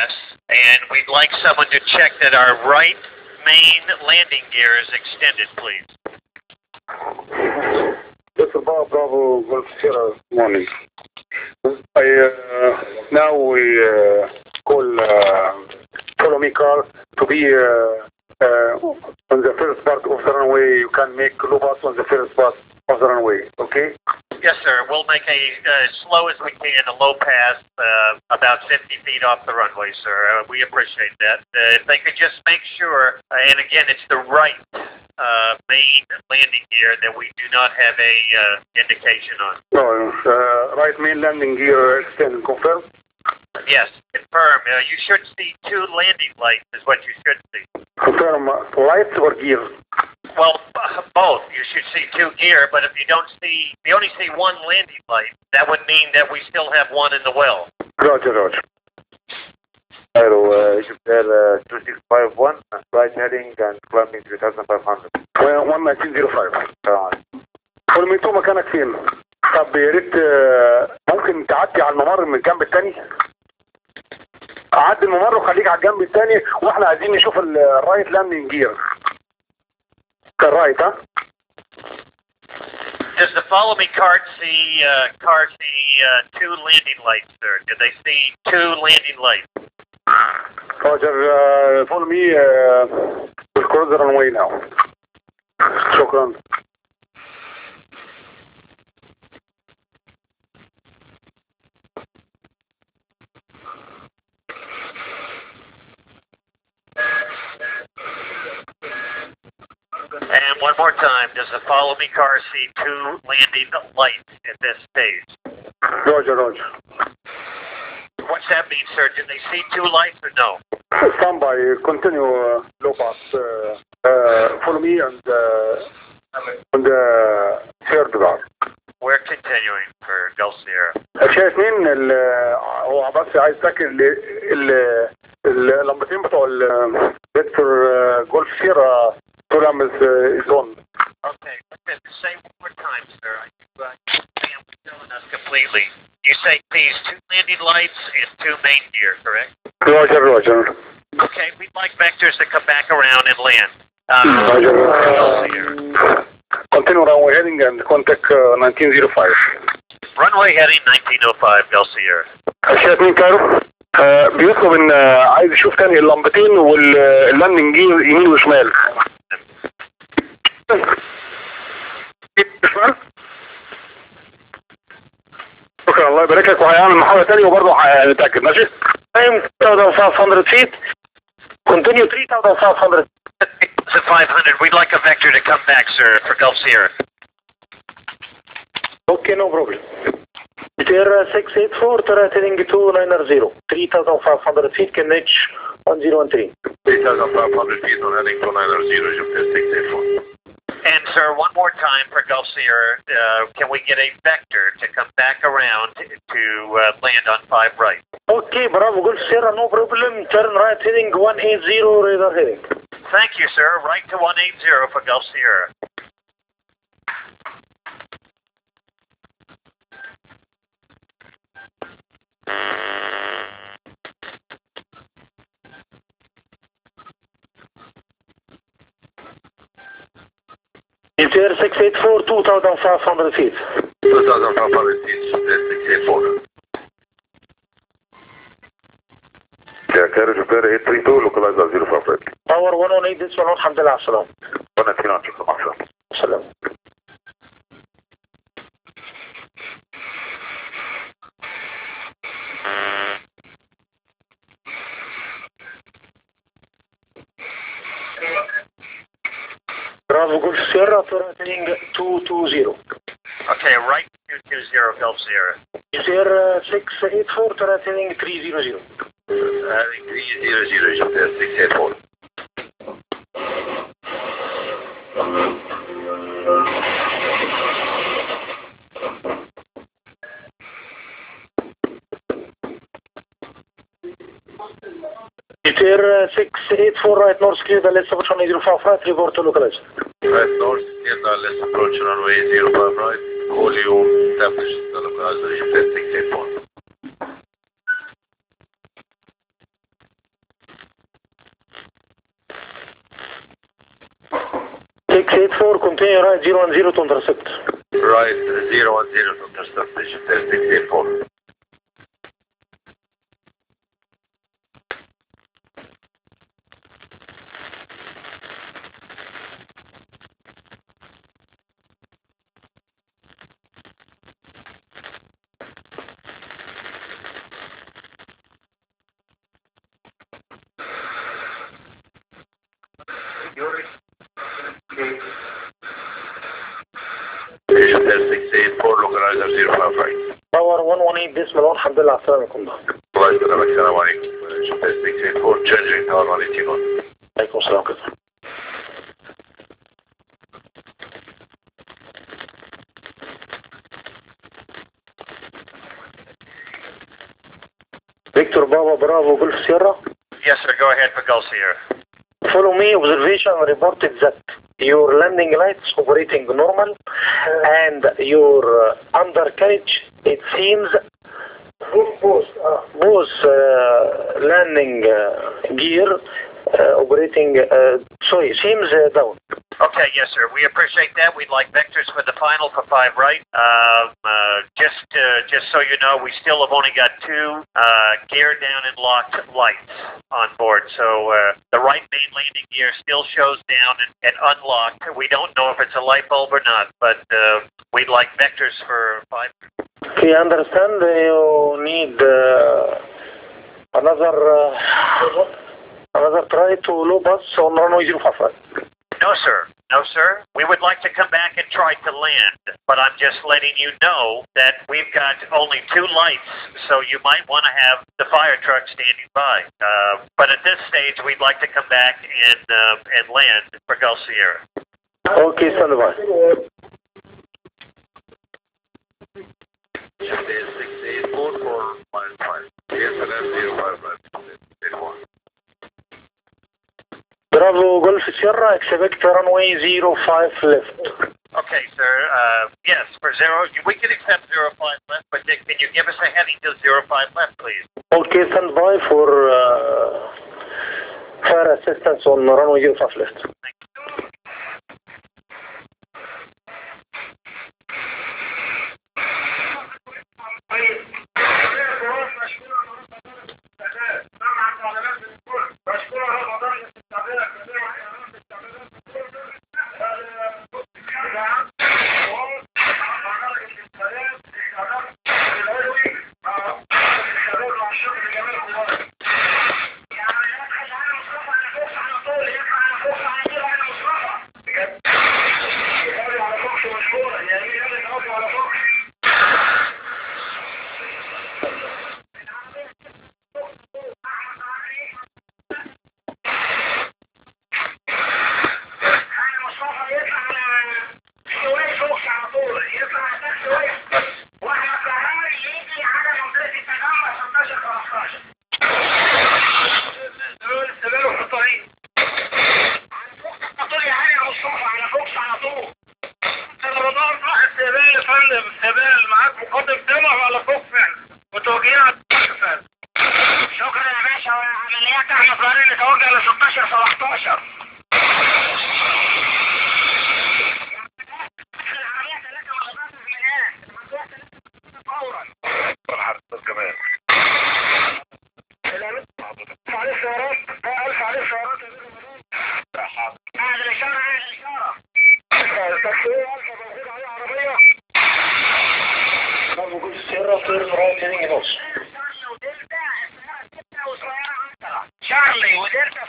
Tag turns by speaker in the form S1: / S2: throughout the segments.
S1: Yes, and we'd like someone to check that our right main landing gear is extended, please.
S2: This is Bob Bravo Golf Sierra morning. Now we call follow me car to be on the first part of the runway. You can make low pass on the first part of the runway, okay?
S1: Yes, sir. We'll make as slow as we can, a low pass, about 50 feet off the runway, sir. We appreciate that. If they could just make sure, and again, it's the right main landing gear that we do not have a indication on.
S2: No, right main landing gear extend, confirm?
S1: Yes, confirm. You should see two landing lights is what you should see.
S2: Confirm lights or gear?
S1: Well, both. You should see two gear, but if you don't see, if you only see one landing light, that would mean that we still have one in the well.
S2: Roger, Roger.
S3: Egypt Air 2651, right heading and climbing 3500.
S2: 1905.
S3: تمام.
S2: والميتو مكانك فين؟ طب يا ريت ممكن تعدي على الممر من الجنب الثاني؟ عدي الممر وخليك على الجنب الثاني واحنا عايزين نشوف الرايت لاندنج جير. الرايت ها؟
S1: Does the follow me car see two landing lights, sir? Do they see two landing lights?
S2: Roger, follow me we'll cross the runway now. شكرا.
S1: And one more time, does the follow me car see two landing lights at this stage?
S2: Roger, Roger.
S1: What's that mean, sir? Do they see two lights or no?
S2: Stand by, continue low pass. Follow me and on the third bar.
S1: We're continuing for Gulf Sierra.
S2: اشياء اثنين هو بس عايز تاكد اللمبتين بتوع الفيكتور جولف سيرا طول عامل زون.
S1: Okay, say one more time, sir. I'm telling us completely. You say these two landing lights and two main gear, correct?
S2: Roger, Roger.
S1: Okay, we'd like vectors to come back around and land.
S2: Roger. Continue runway heading and contact 1905.
S1: Runway heading 1905, Gulf Sierra.
S2: اشياء اثنين كارو بيطلب ان عايز يشوف تاني اللمبتين واللاندنج جير يمين وشمال. شكرا الله يبارك لك وهيعمل محاولة تانية وبرضه هنتأكد ماشي؟ Time 3500 feet. Continue 3500.
S1: 500, we'd like a vector to come back, sir, for Gulf Sierra.
S2: Okay, no problem. Sierra 684, turret heading 290. 3500 feet can reach 1013.
S3: 3500 feet on heading 290, Egypt Air 684.
S1: And sir, one more time for Gulf Sierra, can we get a vector to come back around to land on 5 right?
S2: Okay, Bravo, Gulf Sierra, no problem. Turn right heading 180, radar heading.
S1: Thank you, sir. Right to 180 for Gulf Sierra.
S2: Air 684, 2500 feet.
S3: 2500 feet, Egypt Air 684. Carriage of Air 832, localized at 05.
S2: Power 118, this one, الحمد لله على السلامة.
S3: 119, شكرا مع السلامة.
S2: سلام. Bravo Golf Sierra, turreting 220.
S1: Okay, right 220, Gulf Sierra.
S2: Sierra 684, turreting 300.
S3: 300, Egypt Air 684.
S2: Air 684 right north clear the left approach runway 05 right, report to localize.
S3: Right north, clear the left approach runway 05 right, call you established the localizer Egypt Air 684.
S2: 684, continue right 010 to intercept.
S3: Right 010 to intercept. Egypt 684. Egypt 684, localizer 05 right.
S2: Power 118 decimal 1, الحمد لله على السلامة يا كومبا.
S3: الله يسلمك السلام عليكم. Egypt 684 changing tower 181.
S2: عليكم السلام كده. Victor Baba Bravo Gulf Sierra.
S1: Yes, sir. Go ahead for Gulf Sierra.
S2: Follow me. Observation reported that your landing lights operating normal and your undercarriage, it seems both landing gear operating, seems down.
S1: Okay, yes, sir. We appreciate that. We'd like vectors for the final for 5 right. Just so you know, we still have only got 2 gear down and locked lights on board. So the right main landing gear still shows down and unlocked. We don't know if it's a light bulb or not, but we'd like vectors for 5.
S2: Okay, understand you need another try to low bus on runway 05 right.
S1: No, sir. No, sir. We would like to come back and try to land, but I'm just letting you know that we've got only 2 lights, so you might want to have the fire truck standing by. But at this stage, we'd like to come back and land for Gulf Sierra.
S2: Okay, stand by.
S3: Egypt 684 for mile 5. DSLM 05 right.
S2: Bravo Golf Sierra, expect runway 05 left.
S1: Okay, sir. Yes, for 0, we can accept 05 left, but can you give us a heading to 05 left, please?
S2: Okay, stand by for fire assistance on runway 05 left.
S1: Thank you.
S2: Charlie ودلتا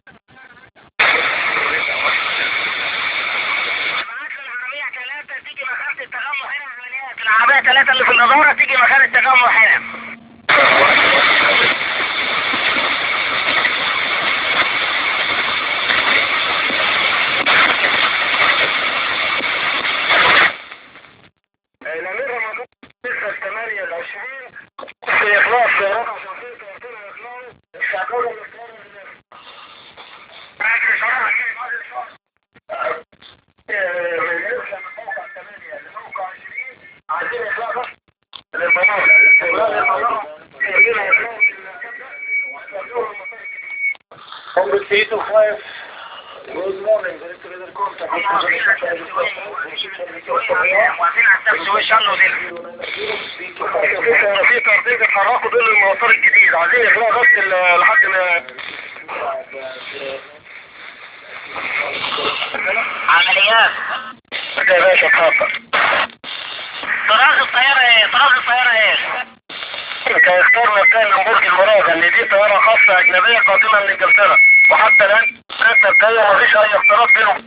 S2: العربية 3 اللي في النظارة تيجي مكان التجمع هنا. الأمير رمضان 28 في إخلاص سيارات عشان في كارتين هيطلعوا الشعبولة اللي Number 325 Good morning, very clear contact.
S4: واقفين على التاكسي يلا دي.
S2: في ترتيب اتحركوا دول المسار الجديد، عايزين يخلقوا بس لحد ما
S4: عمليات.
S2: يا باشا اتفضل.
S4: طراز الطيارة ايه؟ طراز الطيارة ايه؟
S2: اخترنا مكان من برج المراغ ان دي طيارة خاصة اجنبية قادمة من انجلترا، وحتى الان مبدئيا مفيش اي اختلاط بينهم.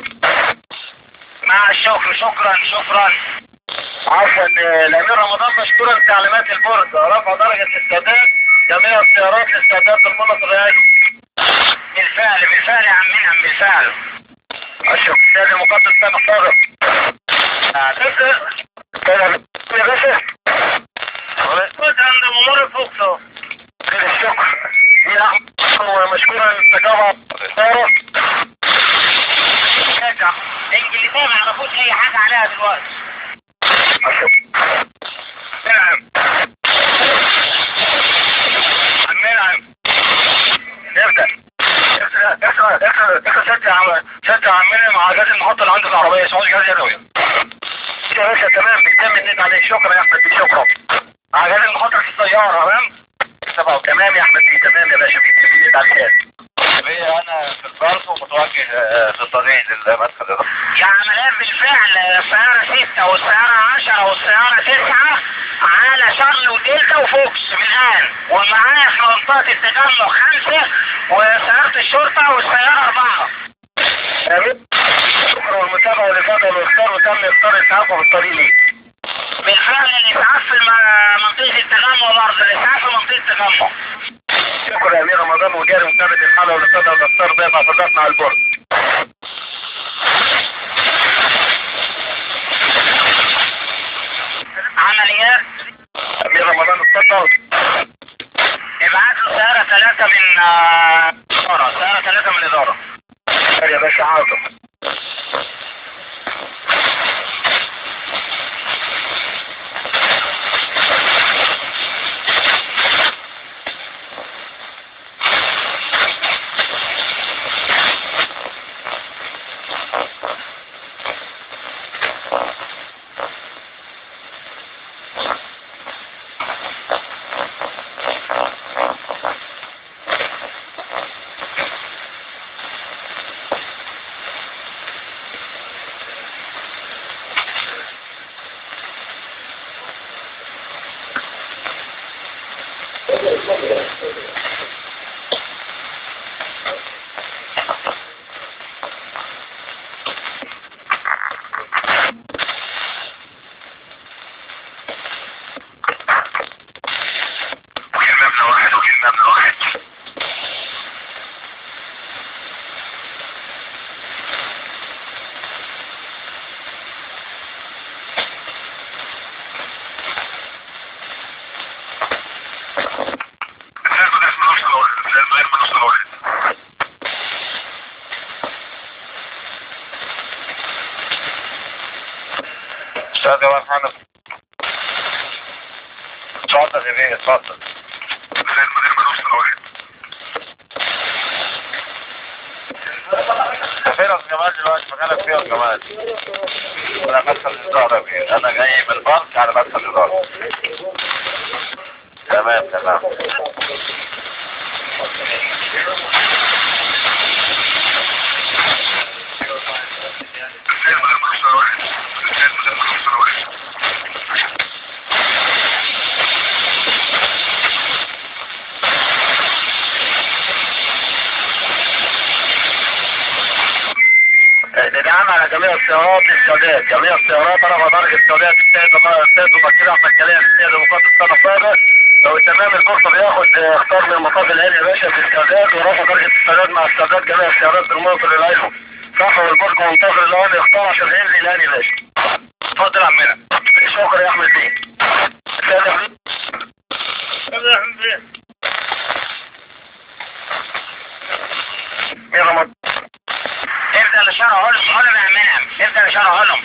S4: مع الشكر، شكرا.
S2: عفوا الامير رمضان مشكورا تعليمات البرج رفع درجة الاستعداد جميع السيارات لاستعداد المنط الرئاسي.
S4: بالفعل يا عمنا بالفعل.
S2: الشكر سيادي المقدم سامح صادق. يا باشا
S4: كنت عند ممر فوكسو.
S2: الشكر ومشكورا استجابة السيارة.
S4: الانجليزية ما يعرفوش اي حاجة عليها دلوقتي.
S2: نعم نبدأ ست عمنا مع جهاز المحطة اللي عند العربية سعودي جهاز يدوي. يا باشا تمام بنتم النت عليك. شكرا يا احمد بيه شكرا. مع جهاز المحطة في السيارة تمام تمام يا احمد بيه تمام يا باشا بنتم النت عليك.
S3: انا في البرد ومتوجه في الطريق للمدخل.
S4: يا عمليات بالفعل السيارة 6 والسيارة 10 والسيارة 9 على شرل ودلتا وفوكس من الآن، ومعايا في منطقة التجمع 5 وسيارة الشرطة والسيارة 4.
S2: شكرا والمتابعة والإفادة والاختار وتم اختار الإسعاف في الطريق ليه.
S4: بالفعل الإسعاف في منطقة التجمع برضه، الإسعاف في منطقة التجمع.
S2: شكرا يا امير رمضان وجاري متابعة الحالة والاستاذ والاختار بيقع فضلات مع البرج.
S4: عمليات
S2: امير رمضان اتفضل.
S4: ابعت له سيارة 3 من الإدارة، سيارة 3 من الإدارة.
S2: يا باشا حاضر.
S3: استاذ جمال حنف اتفضل يا بيه اتفضل. فين يا جمال دلوقتي؟ مكانك فين يا جمال؟ انا مدخل الاداره يا بيه، انا جاي من البنك على مدخل الاداره. تمام
S2: ندعم على جميع السيارات للسادات، جميع السيارات رفع درجة السادات السيد المكير احمد كلام السيد المقدس سنة صادق. لو تمام البورصة بياخد اختار من المطاف العالي يا باشا في السادات ورفع درجة السادات مع السادات جميع السيارات بالمنصر العلوي. صح والبرج منتظر الان يختار عشان هينزل الان يا باشا. اتفضل يا عمنا. شكرا يا احمد بيه. يا رمضان
S4: ابدأ لشارع علم يا منعم، ابدأ لشارع علم.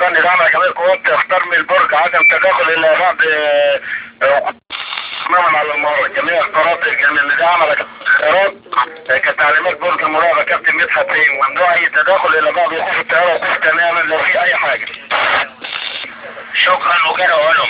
S3: السوداني دعم جميع القوات تختار من البرج عدم تداخل إلا بعد تماما على المرة. جميع القرارات اللي دعم على الطيارات كتعليمات برج المراقبة كابتن مدحت ممنوع أي تداخل إلا بعد وقوف الطيارة وقوف تماما لو في أي حاجة. شكرا وكده أقولهم.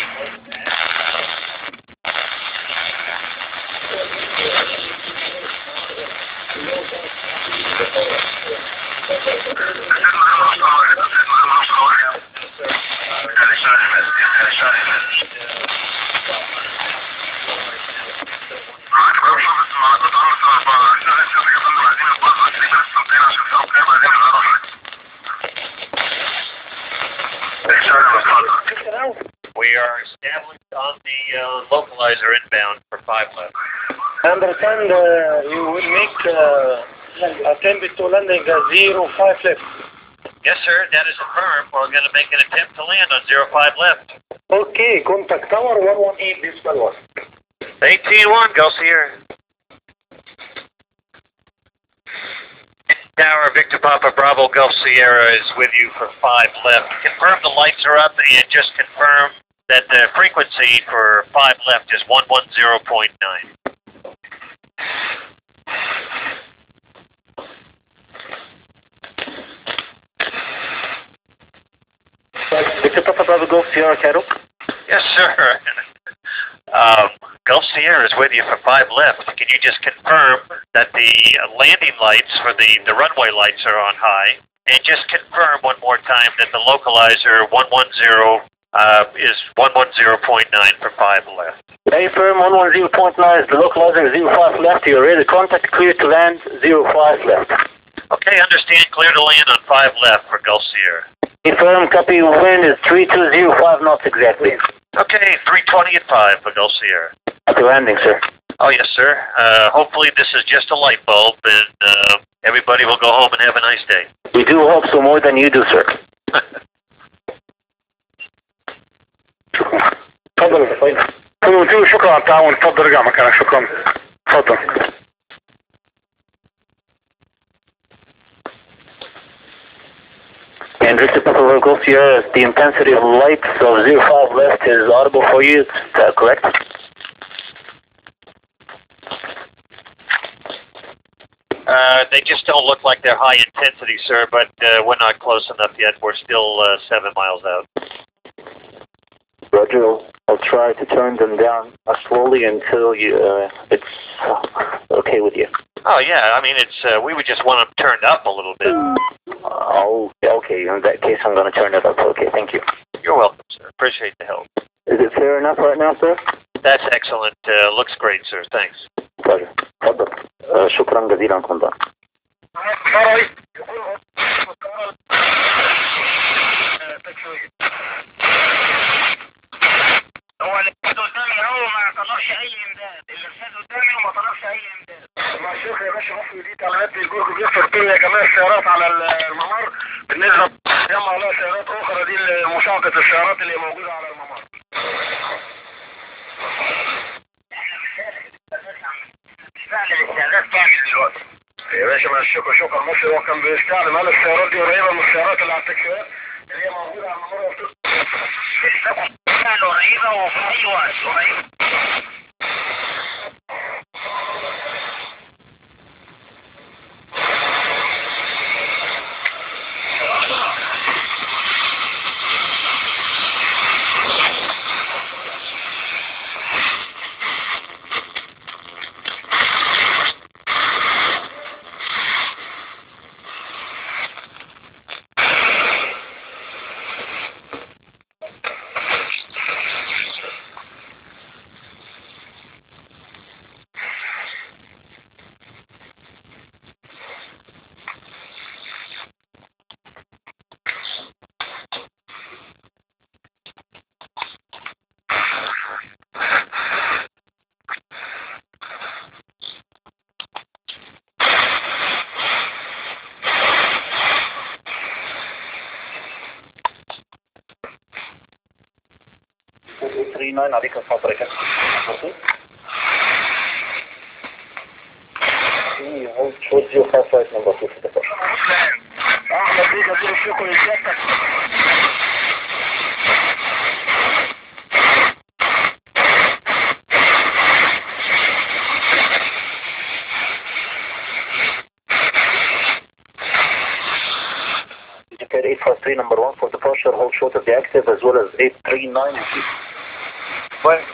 S1: We are established on the localizer inbound for 5 left.
S2: Understand, you will make attempt to landing at 05 left.
S1: Yes, sir. That is confirmed. We're going to make an attempt to land on 05 left.
S2: Okay, contact tower 118 Decimal 1.
S1: 18-1, Gulf Sierra. Tower, Victor Papa Bravo, Gulf Sierra is with you for 5 left. Confirm the lights are up and just confirm that the frequency for 5 left is 110.9.
S2: Victor Papa Bravo Gulf Sierra Cairo.
S1: Yes, sir. Gulf Sierra is with you for 5 left. Can you just confirm that the landing lights for the runway lights are on high? And just confirm one more time that the localizer 110 is 110.9 for 5 left.
S2: Affirm 110.9 is the localizer 05 left. You're ready to contact, clear to land 05 left.
S1: Okay, understand, clear to land on 5 left for Gulf Sierra.
S2: Affirm, copy, wind is 3205 knots exactly.
S1: Okay, 320 at 5 for Gulf Sierra.
S2: Happy landing, sir.
S1: Oh, yes, sir. Hopefully this is just a light bulb and everybody will go home and have a nice day.
S2: We do hope so more than you do, sir. تفضل تفضل. شكرا على التعاون. تفضل ارجع مكانك. شكرا. تفضل. And Victor Papa Gulf Sierra, the intensity of lights of 05 left is audible for you, is that correct?
S1: They just don't look like they're high intensity, sir, but we're not close enough yet. We're still 7 miles out.
S2: Roger, I'll try to turn them down slowly until it's okay with you.
S1: Oh, yeah, I mean, it's we would just want them turned up a little bit.
S2: Oh, okay, in that case I'm going to turn it up. Okay, thank you.
S1: You're welcome, sir. Appreciate the help.
S2: Is it fair enough right now, sir?
S1: That's excellent. Looks great, sir. Thanks.
S2: Pleasure. تفضل. شكرا جزيلا كنت.
S4: هو اللي فات قدامي اهو ما طلبش اي امداد. اللي فات قدامي وما طلبش اي امداد.
S3: مع الشيخ يا باشا مصر دي تعليمات الجورج بيصفر كل يا جماعه السيارات على الممر بالنسبه يجمع عليها سيارات اخرى دي لمشاهده السيارات اللي موجوده على الممر.
S4: فعلا الاستعداد كامل دلوقتي.
S3: يا باشا مع الشكر شكرا مصر هو كان بيستعلم هل السيارات دي قريبه من السيارات اللي على التكشيرات اللي هي موجوده على الممر
S4: فعلا قريبه وفي اي وقت قريبه.
S2: عليك الفترة كده. Hold your car flight number 2 for the first.
S3: احمد بيه جزيل الشكر لسيادتك. runway number 1 for departure, hold short of the active as well as 839. Well.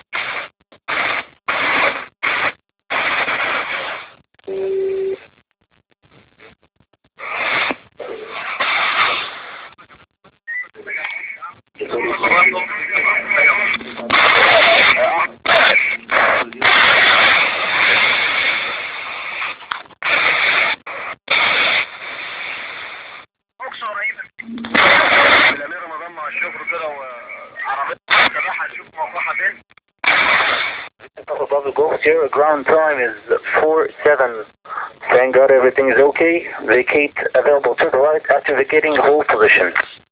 S3: Sierra ground time is 47. Thank God everything is okay. Vacate available to the right after vacating hold position.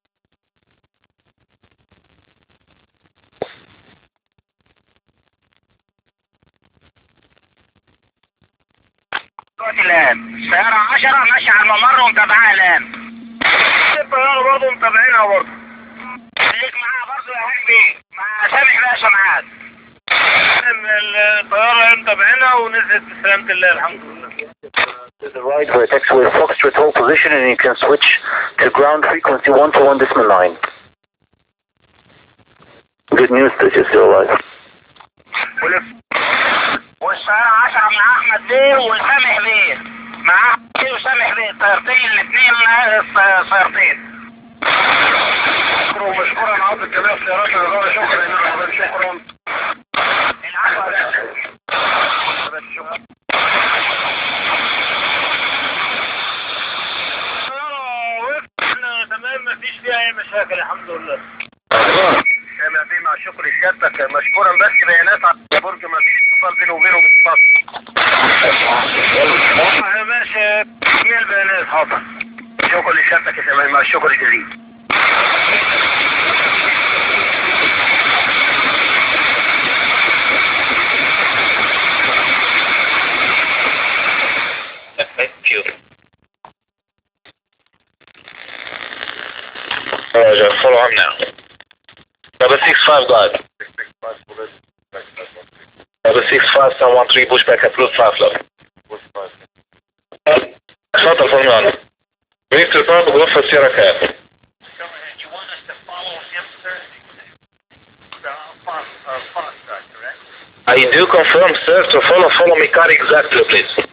S4: الآن سيارة 10 ماشية على الممر ومتابعاها الآن. الطيارة برضه متابعينها برضه. خليك معاها برضه يا هندي مع سامح باشا معاك. الطيارة متابعينها ونزلت بسلامة الله الحمد لله.
S3: To the right for a taxiway Foxtrot hold position and you can switch to ground frequency 121.9. Good news that you're still alive.
S4: والسيارة 10 مع أحمد بيه وسامح بيه. مع أحمد بيه وسامح بيه الطيارتين الاثنين سيارتين.
S3: مشكورا عبد الكلام سيارات الإدارة شكرا شكرا.
S4: العفو يا تمام مفيش فيها اي مشاكل الحمد لله.
S3: سامع بيه مع شكر سيادتك مشكورا بس بيانات على البرج مفيش اتصال بينه وبينه
S4: بالظبط. ماشي تكميل البيانات حاضر.
S3: شكرا لسيادتك يا سامع مع الشكر الجزيل.
S5: Thank you. Roger, follow him now. Number 65 guard. Number 65 713 pushback approved 5 level. اتفضل فورمان. ريت ريبورت بغرفة السيارة كام؟
S1: You want us to follow him, sir?
S5: I do confirm, sir, to follow me car exactly, please.